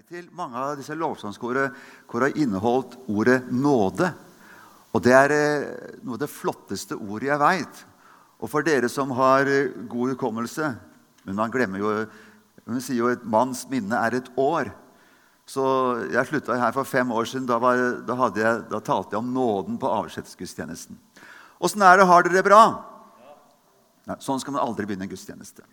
til mange av disse lovsangskårene inneholdt ordet nåde. Og det noe av det flotteste ordet jeg vet. Og for dere som har god hukommelse, men man glemmer jo, man sier jo et manns minne et år. Så jeg sluttet her for 5 år siden, da talte jeg om nåden på avskjedsgudstjenesten. Hvordan det, har dere bra? Nei, sånn skal man aldri begynne en gudstjeneste.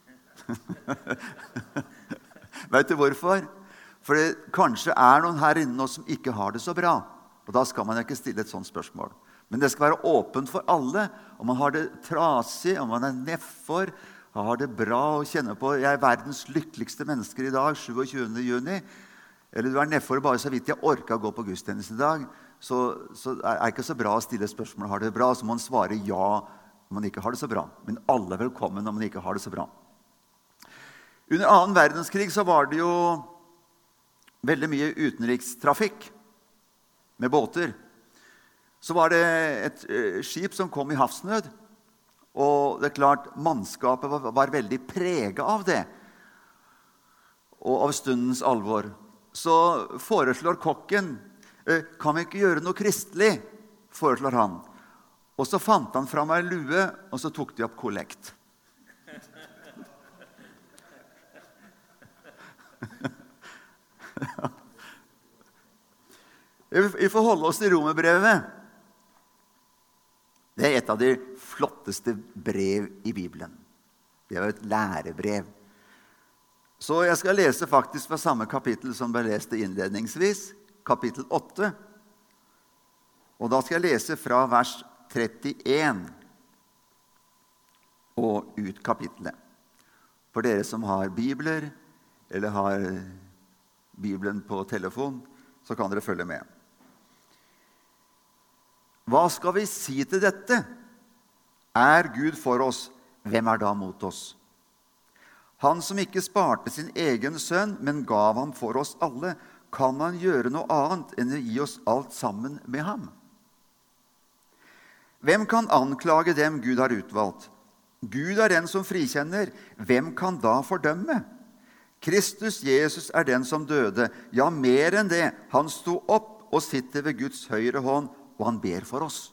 Vet du hvorfor? For det kanskje noen her inne nå som ikke har det så bra. Og da skal man ikke stille et sånt spørsmål. Men det skal være åpent for alle. Om man har det trasig, om man nedfor, har det bra å kjenne på. Jeg verdens lykkeligste mennesker i dag, 27. juni. Eller du nedfor bare så vidt jeg orker å gå på gudstjeneste i dag. Så det ikke så bra å stille spørsmål. Har det bra? Så må man svare ja om man ikke har det så bra. Men alle er velkommen om man ikke har det så bra. Under 2. verdenskrig så var det jo veldig mye utenrikstrafikk med båter. Så var det et skip som kom i havsnød, og det klart, mannskapet var veldig preget av det, og av stundens alvor. Så foreslår kokken, kan vi ikke gjøre noe kristelig, foreslår han. Og så fant han fram en lue, og så tok de opp kollekt. Vi får holde oss til Romerbrevet. Det et av de flotteste brev i Bibelen. Det jo et lærebrev. Så jeg skal lese faktisk fra samme kapittel som ble lest innledningsvis, kapittel 8. Og da skal jeg lese fra vers 31 og ut kapittelet. For dere som har bibler, eller har Bibelen på telefon, så kan dere følge med. Hva skal vi si til dette? Gud for oss, hvem da mot oss? Han som ikke sparte sin egen sønn, men gav ham for oss alle, kan han gjøre noe annet enn å gi oss alt sammen med ham? Hvem kan anklage dem Gud har utvalgt? Gud den som frikjenner. Hvem kan da fordømme? Kristus Jesus den som døde. Ja, mer enn det. Han sto opp og sitter ved Guds høyre hånd, og han ber for oss.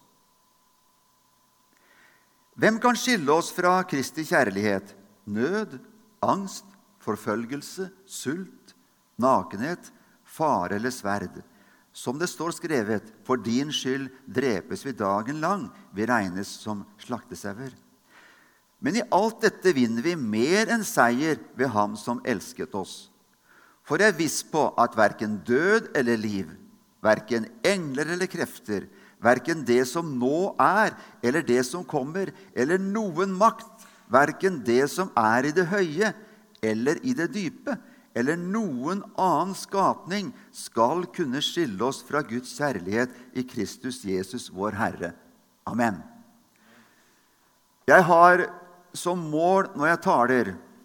Hvem kan skille oss fra Kristi kjærlighet? Nød, angst, forfølgelse, sult, nakenhet, fare eller sverd. Som det står skrevet, for din skyld drepes vi dagen lang, vi regnes som slaktesauer. Men i alt dette vinner vi mer enn seier ved ham som elsket oss. For jeg er viss på at hverken død eller liv, hverken engler eller krefter, hverken det som nå eller det som kommer, eller noen makt, hverken det som i det høye eller i det dype, eller noen annen skapning skal kunne skille oss fra Guds kjærlighet i Kristus Jesus, vår Herre. Amen. Jeg har som mål når jeg taler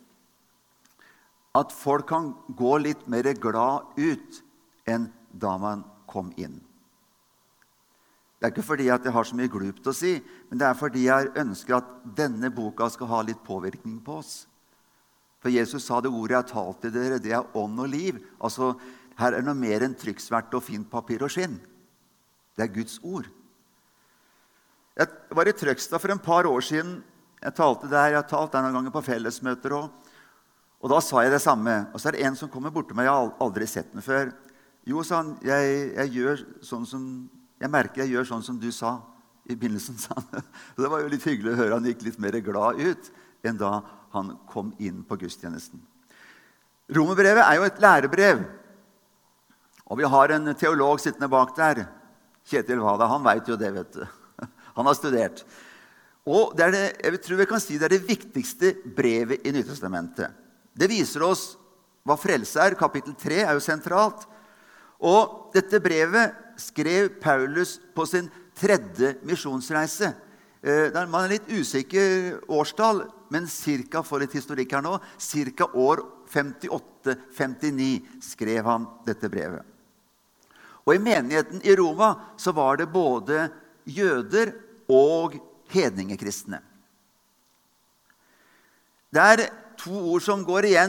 at folk kan gå litt mer glad ut enn da man kom inn. Det ikke fordi at jeg har så mye glupt å si, men det fordi jeg ønsker at denne boka skal ha litt påvirkning på oss. For Jesus sa det ordet jeg har talt til dere, det ånd og liv. Altså, her noe mer enn trykksverte og fint papir og skinn. Det Guds ord. Jeg var i Trøgstad for et par år siden. Jeg talte der, jeg har talt der noen ganger på fellesmøter også. Og da sa jeg det samme. Og så det en som kommer bort til meg, jeg har aldri sett den før. Jo, sa han, jeg gjør sånn som, jeg merker jeg gjør sånn som du sa i begynnelsen, sa han. Det var jo litt hyggelig å høre han gikk litt mer glad ut enn da han kom inn på gudstjenesten. Romerbrevet jo et lærebrev. Og vi har en teolog sittende bak der, Kjetil Vada, han vet jo det, vet du. Han har studert. Og jeg tror vi kan si det det viktigste brevet i Nytestamentet. Det viser oss hva frelse kapittel 3 jo sentralt. Og dette brevet skrev Paulus på sin 3. misjonsreise. Man litt usikker årstall, men cirka for litt historikk her nå, cirka år 58-59 skrev han dette brevet. Og i menigheten i Roma så var det både jøder og hedningekristne. Det 2 ord som går igjen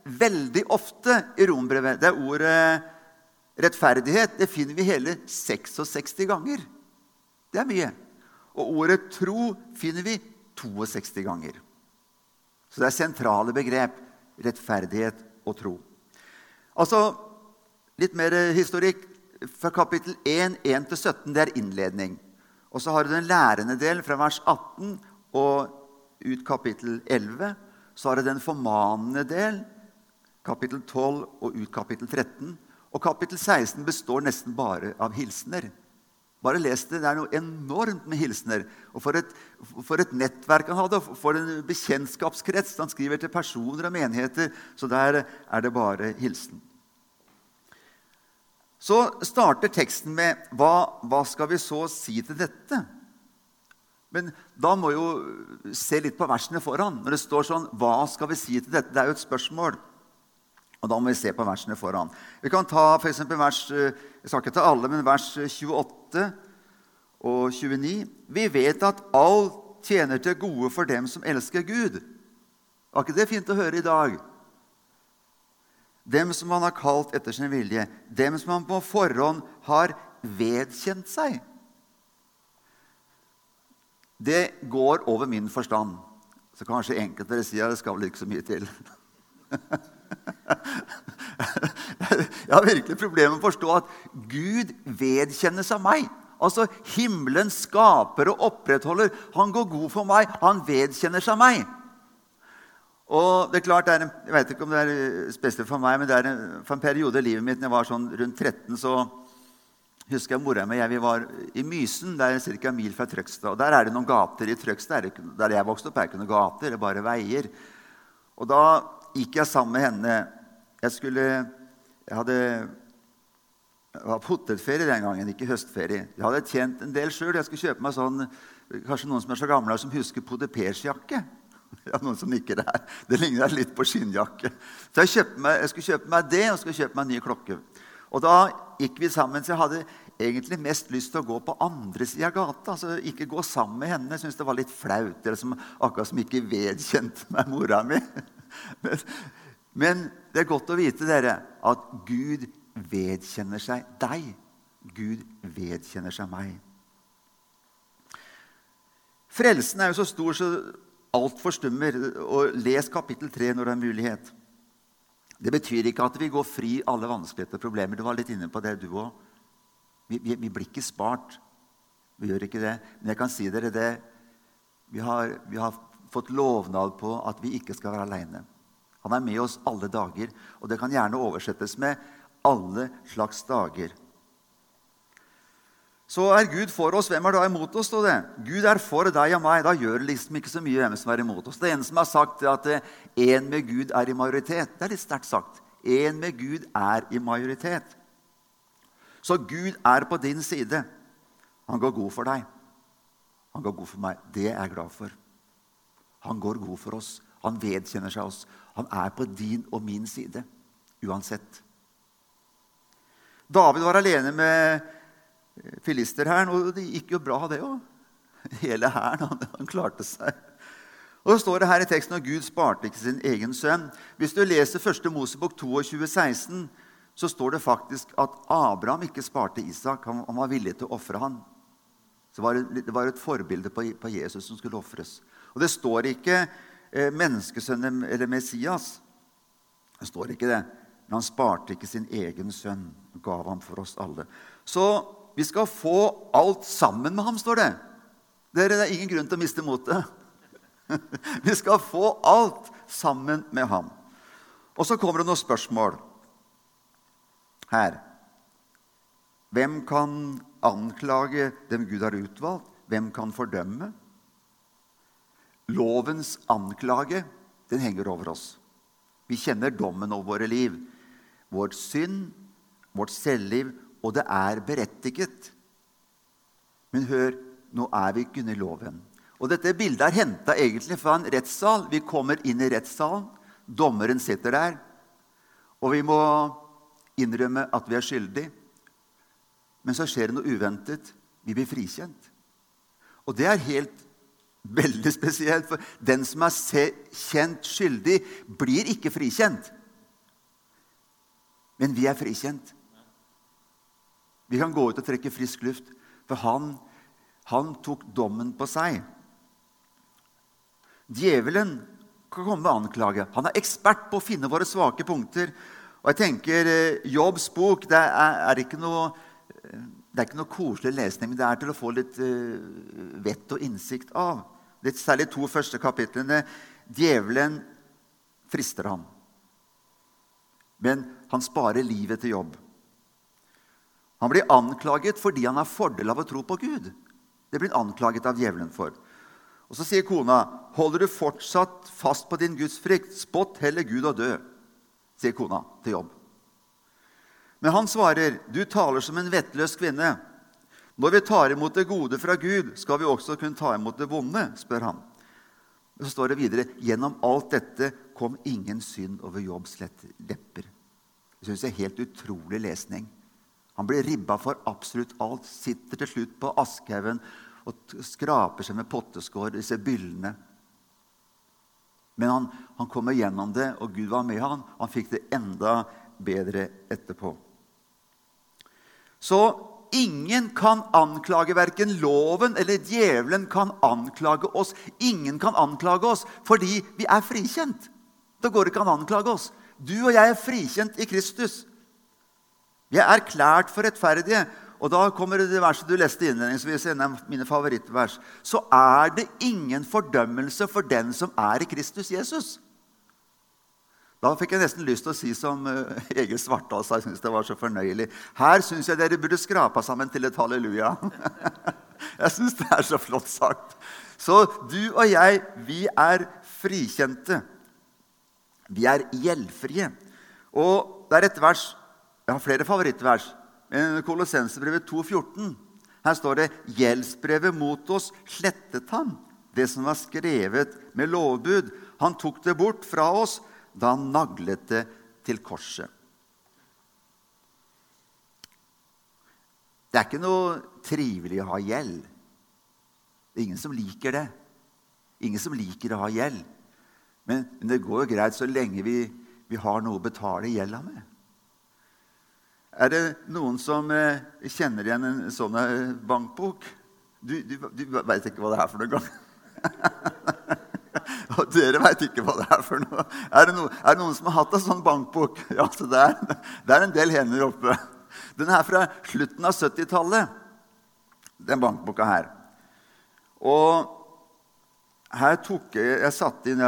veldig ofte i Rombrevet. Det ordet rettferdighet, det finner vi hele 66 ganger. Det er mye. Og ordet tro finner vi 62 ganger. Så det er sentrale begrep, rettferdighet og tro. Altså, litt mer historikk. Fra kapittel 1, 1-17, det er innledning. Og så har du den lærende del fra vers 18 og ut kapittel 11. Så har du den formanende del, kapittel 12 og ut kapittel 13. Og kapittel 16 består nesten bare av hilsener. Bare les det, det er noe enormt med hilsener. Og for et nettverk han hadde, for en bekjentskapskrets. Han skriver til personer og menigheter, så der er det bare hilsen. Så starter teksten med, hva skal vi så si til dette? Men da må jo se litt på versene foran. Når det står sånn, hva skal vi si til dette? Det er jo et spørsmål. Og da må vi se på versene foran. Vi kan ta for eksempel vers, jeg skal ikke ta alle, men vers 28 og 29. Vi vet at alt tjener til gode for dem som elsker Gud. Var ikke det fint å høre i dag? Dem som han har kalt etter sin vilje. Dem som han på forhånd har vedkjent seg. Det går over min forstand. Så kanskje enkelt dere sier, det skal vel ikke så mye til. Jeg har virkelig problemer med å forstå at Gud vedkjenner seg meg. Altså, himmelen skaper og opprettholder. Han går god for meg. Han vedkjenner seg meg. Og det er klart, jeg vet ikke om det er spesielt for meg, men for en periode i livet mitt, når jeg var sånn rundt 13, så husker jeg mora mi, vi var i Mysen, det er cirka en mil fra Trøgstad. Og der er det noen gater i Trøgstad, der jeg vokste opp, er det ikke noen gater, det er bare veier. Og da gikk jeg sammen med henne. Jeg var potetferie den gangen, ikke høstferie. Jeg hadde tjent en del selv. Jeg skulle kjøpe meg sånn, kanskje noen som er så gamle som husker podepersjakke. Ja, noen som nikker der. Det ligner litt på skinnjakke. Så jeg skulle kjøpe meg det, og skulle kjøpe meg en ny klokke. Og da gikk vi sammen, så jeg hadde egentlig mest lyst til å gå på andre siden av gata. Altså ikke gå sammen med henne. Jeg synes det var litt flaut. Det som, akkurat som ikke vedkjente meg mora mi. Men det er godt å vite, dere, at Gud vedkjenner seg deg. Gud vedkjenner seg meg. Frelsen er jo så stor, så alt forstummer. Og les kapittel 3 når det er mulighet. Det betyr ikke at vi går fri alle vanskeligheter og problemer. Du var litt inne på det, du også. Vi blir ikke spart. Vi gjør ikke det. Men jeg kan si dere det. Vi har fått lovnad på at vi ikke skal være alene. Han er med oss alle dager. Og det kan gjerne oversettes med alle slags dager. Så er Gud for oss. Hvem er da imot oss? Det? Gud er for deg og meg. Da gjør det liksom ikke så mye hvem som er imot oss. Det er en som har sagt at en med Gud er i majoritet. Det er litt sterkt sagt. En med Gud er i majoritet. Så Gud er på din side. Han går god for deg. Han går god for meg. Det er jeg glad for. Han går god for oss. Han vedkjenner seg oss. Han er på din og min side. Uansett. David var alene med filister her, og det gikk jo bra det også. Hele hæren, han klarte seg. Og så står det her i teksten at Gud sparte ikke sin egen sønn. Hvis du leser 1. Mosebok 22,16, så står det faktisk at Abraham ikke sparte Isak. Han var villig til å offre han. Så det var et forbilde på Jesus som skulle offres. Og det står ikke menneskesønnen eller Messias. Det står ikke det. Men han sparte ikke sin egen sønn. Gav ham for oss alle. Så vi skal få alt sammen med ham, står det. Det er ingen grunn til å miste motet. Vi skal få alt sammen med ham. Og så kommer det noen spørsmål her. Hvem kan anklage dem Gud har utvalgt? Hvem kan fordømme? Lovens anklage, den henger over oss. Vi kjenner dommen over våre liv. Vårt synd, vårt selvliv, og det er berettiget. Men hør, nå er vi ikke under loven. Og dette bildet er hentet egentlig fra en rettssal. Vi kommer inn i rettssalen. Dommeren sitter der. Og vi må innrømme at vi er skyldige. Men så skjer det noe uventet. Vi blir frikjent. Og det er veldig spesielt, for den som er kjent skyldig, blir ikke frikjent. Men vi frikjent. Vi kan gå ut og trekke frisk luft, for han tok dommen på seg. Djevelen kan komme med anklage. Han ekspert på å finne våre svake punkter. Og jeg tenker, Jobbs bok, det er ikke noe koselig lesning, men det til å få litt vett og innsikt av. Det særlig 2 første kapitlene. Djevelen frister ham. Men han sparer livet til Jobb. Han blir anklaget fordi han har fordel av å tro på Gud. Det blir han anklaget av djevelen for. Og så sier kona, holder du fortsatt fast på din gudsfrykt? Spott heller Gud og dø, sier kona til Jobb. Men han svarer, du taler som en vettløs kvinne. Når vi tar imot det gode fra Gud, skal vi også kunne ta imot det vonde, spør han. Og så står det videre, gjennom alt dette kom ingen synd over Jobbs lepper. Det synes jeg helt utrolig lesning. Han blir ribba for absolutt alt, sitter til slutt på askhaugen og skraper seg med potteskår, disse byllene. Men han kommer gjennom det, og Gud var med han. Han fikk det enda bedre etterpå. Så ingen kan anklage, hverken loven eller djevelen kan anklage oss. Ingen kan anklage oss, fordi vi frikjent. Da går det ikke an å anklage oss. Du og jeg frikjent i Kristus. Vi erklært for rettferdige. Og da kommer det verset du leste innledningsvis, en av mine favorittvers. Så det ingen fordømmelse for den som i Kristus Jesus. Da fikk jeg nesten lyst til å si som Egil Svartdal sa, jeg synes det var så fornøyelig. Her synes jeg dere burde skrapa sammen til et halleluja. Jeg synes det så flott sagt. Så du og jeg, vi frikjente. Vi gjeldfrie. Og det et vers, jeg har flere favorittvers, men Kolossensebrevet 2,14. Her står det, gjeldsbrevet mot oss slettet han, det som var skrevet med lovbud. Han tok det bort fra oss, da han naglet det til korset. Det ikke noe trivelig å ha gjeld. Det ingen som liker det. Ingen som liker å ha gjeld. Men det går jo greit så lenge vi har noe å betale gjelda med. Det noen som kjenner igjen en sånn bankbok? Du vet ikke hva det for noen gang. Og dere vet ikke hva det for noe. Det noen som har hatt en sånn bankbok? Ja, så det en del hender oppe. Den fra slutten av 70-tallet, den bankboka her. Og her tok jeg satt inn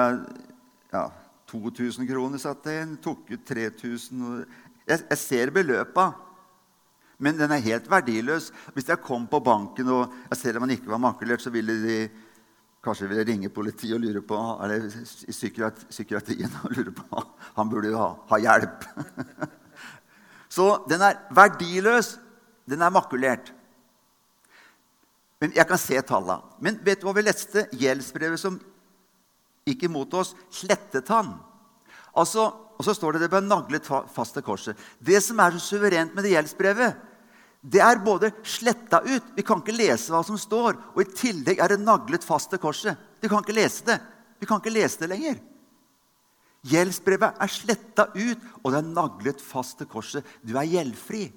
2000 kroner, satt jeg inn, tok ut 3000. Jeg ser beløpet, men den helt verdiløs. Hvis jeg kom på banken og jeg ser at man ikke var makulert, så ville de kanskje ringe politiet og lure på, eller i psykiatrien og lure på, han burde jo ha hjelp. Så den verdiløs, den makulert. Men jeg kan se tallene. Men vet du hva vi leste? Gjeldsbrevet som gikk imot oss, slettet han. Altså, og så står det ble naglet fast til korset. Det som så suverent med det gjeldsbrevet, det både sletta ut. Vi kan ikke lese hva som står, og i tillegg det naglet fast til korset. Vi kan ikke lese det. Vi kan ikke lese det lenger. Gjeldsbrevet sletta ut, og det naglet fast til korset. Du gjeldfri.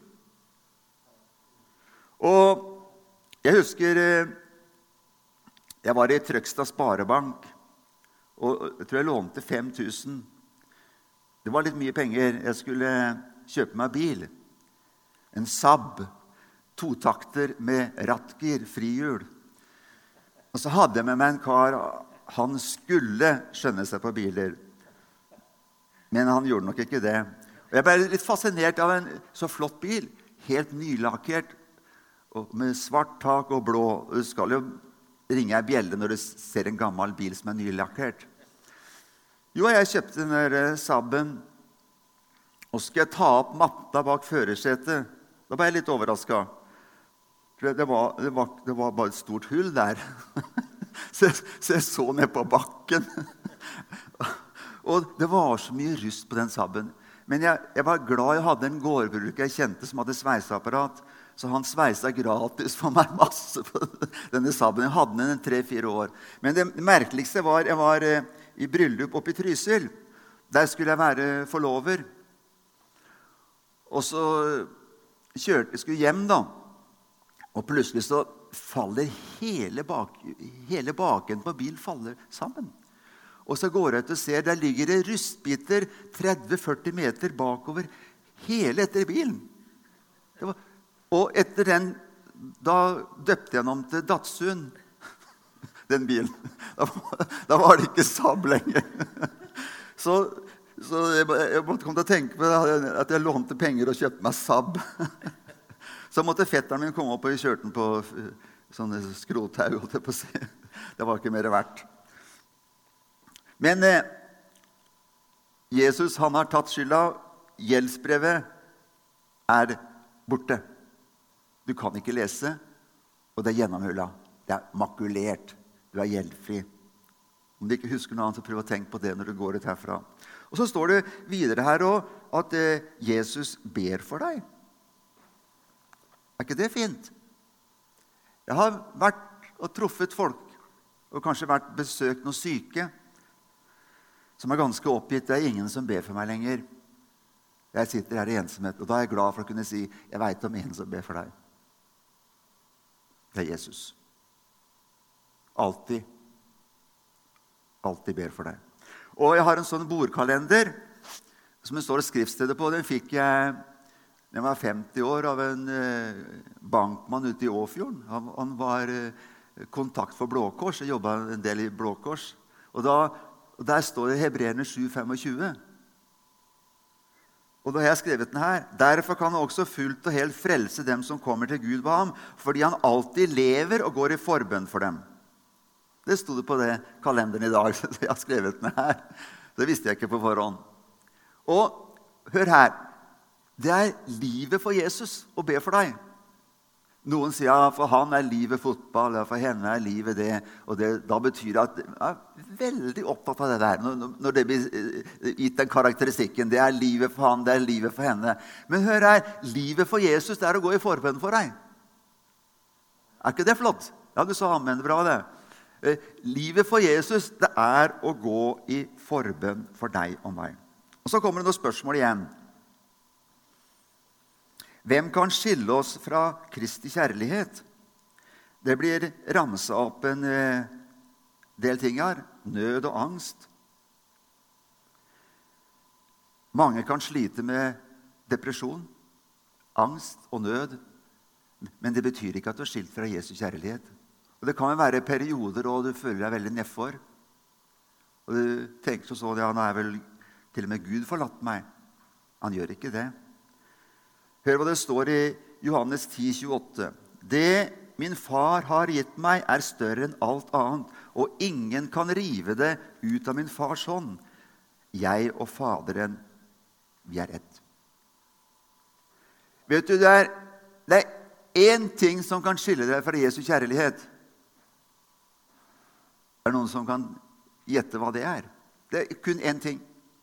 Og jeg husker, jeg var i Trøgstad Sparebank, og jeg tror jeg lånte 5000. Det var litt mye penger. Jeg skulle kjøpe meg bil. En Saab, 2-takter med rattgir, frihjul. Og så hadde jeg med meg en kar, han skulle skjønne seg på biler. Men han gjorde nok ikke det. Og jeg ble litt fascinert av en så flott bil, helt nylakkert, og med svart tak og blå. Du skal jo ringe en bjelle når du ser en gammel bil som nylakkert. Jo, jeg kjøpte den der Saaben, og skulle jeg ta opp matta bak førersetet. Da ble jeg litt overrasket. Det var bare et stort hull der. Så jeg så ned på bakken. Og det var så mye rust på den Saaben. Men jeg var glad jeg hadde en gårdbruker jeg kjente som hadde sveiseapparat. Så han sveisa gratis for meg masse på denne Saaben. Jeg hadde den 3-4 år. Men det merkeligste var, jeg var i bryllup oppe i Trysil. Der skulle jeg være forlover. Og så skulle hjem da, og plutselig så faller hele baken på bilen faller sammen. Og så går jeg ut og ser, der ligger det rustbiter 30-40 meter bakover hele etter bilen. Og etter den, da døpte jeg den om til Datsun, den bilen. Da var det ikke Saab lenger. Så jeg måtte komme til å tenke på at jeg lånte penger og kjøpte meg Saab. Så måtte fetteren min komme opp og kjørte den på sånne skrothau, holdt jeg på å si. Det var ikke mer verdt. Men Jesus, han har tatt skylda. Gjeldsbrevet er borte. Du kan ikke lese, og det er gjennomhullet. Det er makulert. Du er gjeldfri. Om du ikke husker noe annet, så prøv å tenke på det når du går ut herfra. Og så står det videre her også at Jesus ber for deg. Er ikke det fint? Jeg har vært og truffet folk, og kanskje vært besøkt noen syke, som er ganske oppgitt. Det er ingen som ber for meg lenger. Jeg sitter her i ensomhet, og da er jeg glad for å kunne si, jeg vet om en som ber for deg. Det er Jesus. Alltid ber for deg. Og jeg har en sånn bordkalender, som det står skriftstedet på. Den fikk jeg, den var 50 år, av en bankmann ute i Åfjorden. Han var kontakt for Blå Kors, jeg jobbet en del i Blå Kors. Og der står det Hebreerne 7:25. Og da har jeg skrevet den her. Derfor kan han også fullt og helt frelse dem som kommer til Gud ved ham, fordi han alltid lever og går i forbønn for dem. Det stod det på det kalenderen i dag, så jeg har skrevet den her. Det visste jeg ikke på forhånd. Og hør her. Det er livet for Jesus å be for deg. Noen sier, ja, for han er livet fotball, ja, for henne er livet det. Og det, da betyr det at jeg er veldig opptatt av det der. Når det blir gitt den karakteristikken, det er livet for han, det er livet for henne. Men hør her, livet for Jesus, det er å gå i forbønn for deg. Er ikke det flott? Ja, du sa amen, bra det. Livet for Jesus, det er å gå i forbønn for deg og meg. Og så kommer det noen spørsmål igjen. Hvem kan skille oss fra Kristi kjærlighet? Det blir ramset opp en del ting her. Nød og angst. Mange kan slite med depresjon, angst og nød. Men det betyr ikke at du er skilt fra Jesu kjærlighet. Og det kan være perioder og du føler deg veldig nedfor. Og du tenker sånn, ja, nå er vel til og med Gud forlatt meg. Han gjør ikke det. Hør hva det står i Johannes 10,28. Det min far har gitt meg er større enn alt annet, og ingen kan rive det ut av min fars hånd. Jeg og Faderen, vi er ett. Vet du, det er én ting som kan skille deg fra Jesu kjærlighet. Er det noen som kan gjette hva det er? Det er kun én ting.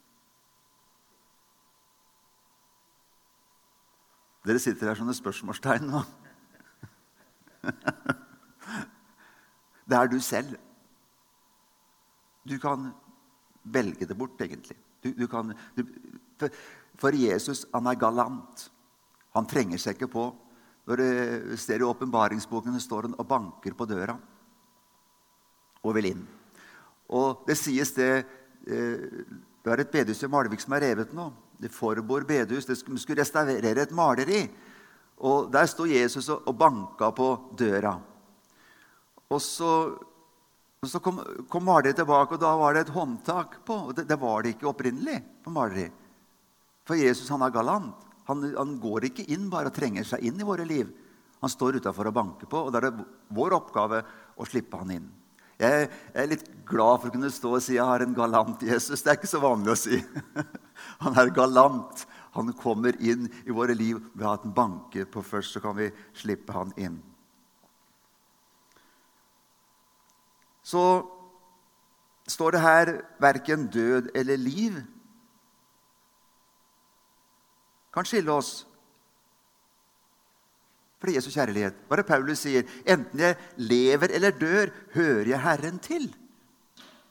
Dere sitter her sånne spørsmålstegn nå. Det er du selv. Du kan velge det bort, egentlig. For Jesus, han er galant. Han trenger seg ikke på. Når du ser i åpenbaringsboken, så står han og banker på døra. Og vil inn. Og det sies det er et bedehus i Malvik som er revet nå. Det Forbor bedehus, det skulle restaurere et maleri. Og der stod Jesus og banka på døra. Og så kom maleriet tilbake, og da var det et håndtak på. Og det var det ikke opprinnelig på maleri. For Jesus, han er galant. Han går ikke inn bare og trenger seg inn i våre liv. Han står utenfor og banker på, og det er vår oppgave å slippe han inn. Jeg er litt glad for å kunne stå og si jeg har en galant Jesus. Det er ikke så vanlig å si. Han er galant. Han kommer inn i våre liv ved at han banker på først, så kan vi slippe han inn. Så står det her hverken død eller liv kan skille oss fra Jesu kjærlighet. Hva er det Paulus sier? Enten jeg lever eller dør, hører jeg Herren til.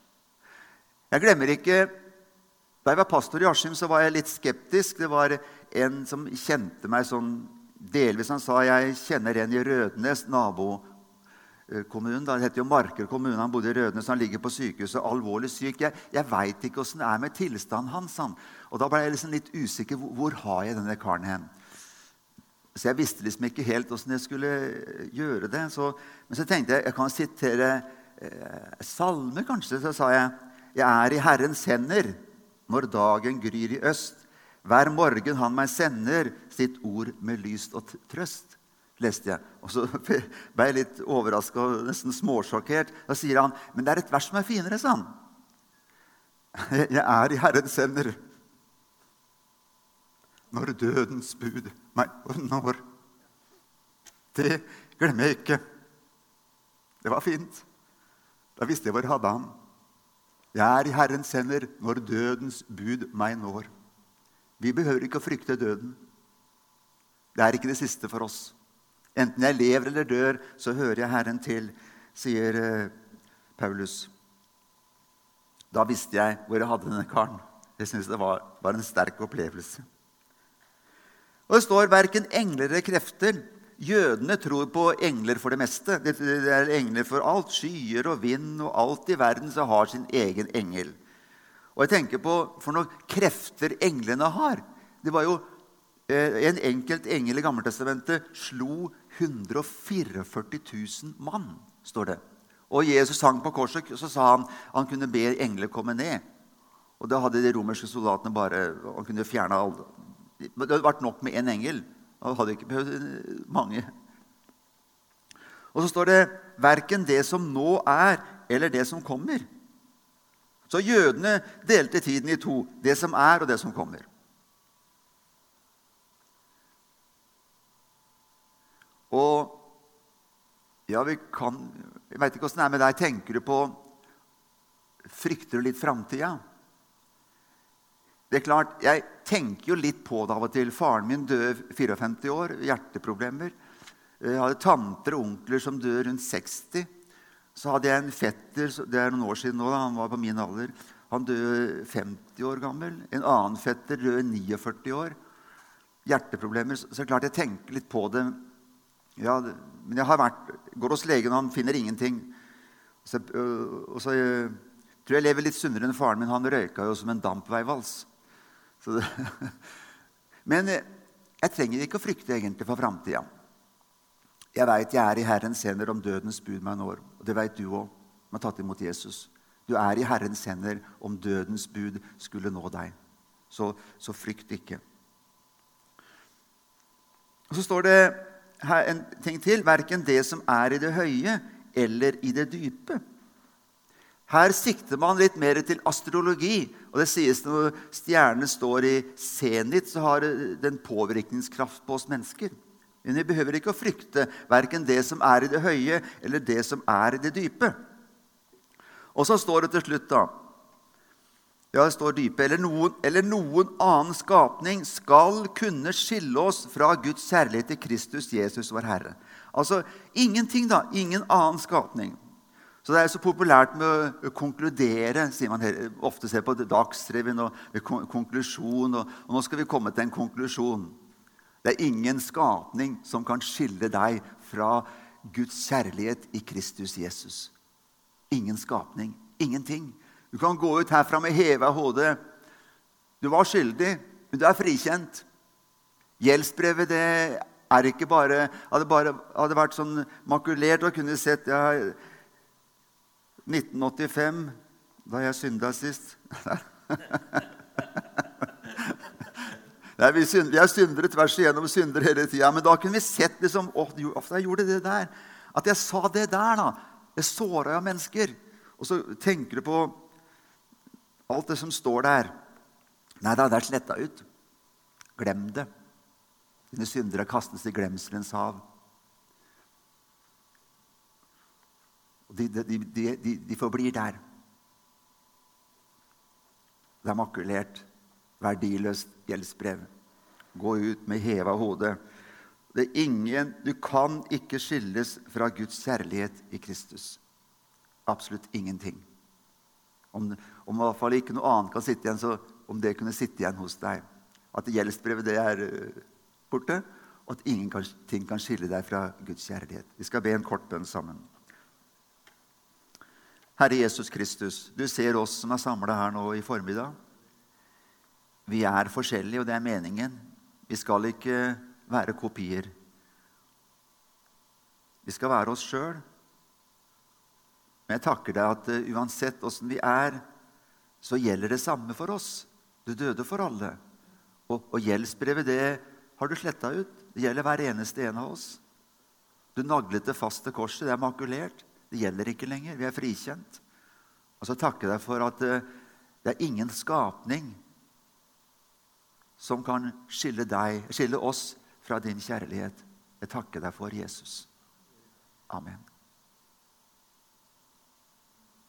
Jeg glemmer ikke, da jeg var pastor i Askim, så var jeg litt skeptisk. Det var en som kjente meg sånn delvis. Han sa, jeg kjenner en i Rødnes, nabokommunen. Det heter jo Marker kommune. Han bodde i Rødnes, han ligger på sykehuset, alvorlig syk. Jeg vet ikke hvordan det er med tilstanden hans. Og da ble jeg liksom litt usikker. Hvor har jeg denne karen hen? Så jeg visste liksom ikke helt hvordan jeg skulle gjøre det. Men så tenkte jeg kan sitere salme kanskje. Så sa jeg, jeg er i Herrens hender når dagen gryr i øst. Hver morgen han meg sender sitt ord med lyst og trøst, leste jeg. Og så ble jeg litt overrasket og nesten småsjokkert. Da sier han, men det er et vers som er finere, sa han. Jeg er i Herrens hender når dødens bud meg når. Det glemmer jeg ikke. Det var fint. Da visste jeg hvor jeg hadde han. Jeg er i Herrens hender når dødens bud meg når. Vi behøver ikke å frykte døden. Det er ikke det siste for oss. Enten jeg lever eller dør, så hører jeg Herren til, sier Paulus. Da visste jeg hvor jeg hadde denne karen. Jeg synes det var en sterk opplevelse. Og det står hverken engler eller krefter. Jødene tror på engler for det meste. Det er engler for alt, skyer og vind, og alt i verden så har sin egen engel. Og jeg tenker på for noen krefter englene har. Det var jo en enkelt engel i Gammeltestamentet slo 144 000 mann, står det. Og Jesus hang på korset, så sa han kunne be engler komme ned. Og da hadde de romerske soldatene han kunne fjerne alle. Det hadde vært nok med en engel. Han hadde ikke behøvd mange. Og så står det, hverken det som nå er, eller det som kommer. Så jødene delte tiden i to, det som er og det som kommer. Og ja, jeg vet ikke hvordan det er med deg, tenker du på, frykter du litt fremtiden? Det er klart, jeg tenker jo litt på det av og til. Faren min døde 54 år, hjerteproblemer. Jeg hadde tanter og onkler som døde rundt 60. Så hadde jeg en fetter, det er noen år siden nå, han var på min alder. Han døde 50 år gammel. En annen fetter døde 49 år. Hjerteproblemer. Så det er klart jeg tenker litt på det. Ja, men jeg går hos legen, og han finner ingenting. Og så tror jeg lever litt sunnere enn faren min. Han røyka jo som en dampveivals. Men jeg trenger ikke å frykte egentlig for fremtiden. Jeg vet jeg er i Herrens hender om dødens bud meg når. Og det vet du også, som har tatt imot Jesus. Du er i Herrens hender om dødens bud skulle nå deg. Så frykt ikke. Og så står det her en ting til. Hverken det som er i det høye eller i det dype. Her sikter man litt mer til astrologi. Og det sies når stjernene står i senit, så har den påvirkningskraft på oss mennesker. Men vi behøver ikke å frykte hverken det som er i det høye eller det som er i det dype. Og så står det til slutt da, ja, det står dype, eller noen annen skapning skal kunne skille oss fra Guds kjærlighet til Kristus Jesus vår Herre. Altså ingenting da, ingen annen skapning. Så det er så populært med å konkludere, sier man ofte ser på Dagsrevyen og konklusjon, og nå skal vi komme til en konklusjon. Det er ingen skapning som kan skille deg fra Guds kjærlighet i Kristus Jesus. Ingen skapning, ingenting. Du kan gå ut herfra med hevet hodet. Du var skyldig, men du er frikjent. Gjeldsbrevet, det er ikke hadde vært sånn makulert og kunne sett, 1985, da jeg syndet sist. Vi er syndere tvers igjennom, syndere hele tiden. Men da kunne vi sett liksom, jeg gjorde det der. At jeg sa det der da. Jeg såret av mennesker. Og så tenker du på alt det som står der. Nei da, det er slettet ut. Glem det. Dine syndere kastes i glemselens hav. Og de forblir der. Det er makulert. Verdiløst gjeldsbrev. Gå ut med hevet hode. Du kan ikke skilles fra Guds kjærlighet i Kristus. Absolutt ingenting. Om i hvert fall ikke noe annet kan sitte igjen, så om det kunne sitte igjen hos deg. At gjeldsbrevet det borte, og at ingenting kan skille deg fra Guds kjærlighet. Vi skal be en kort bønn sammen. Herre Jesus Kristus, du ser oss som samlet her nå i formiddag. Vi forskjellige, og det meningen. Vi skal ikke være kopier. Vi skal være oss selv. Men jeg takker deg at uansett hvordan vi så gjelder det samme for oss. Du døde for alle. Og gjeldsbrevet, det har du slettet ut. Det gjelder hver eneste en av oss. Du naglet det fast til korset. Det makulert. Det gjelder ikke lenger. Vi frikjent. Og så takker jeg deg for at det ingen skapning som kan skille oss fra din kjærlighet. Jeg takker deg for Jesus. Amen.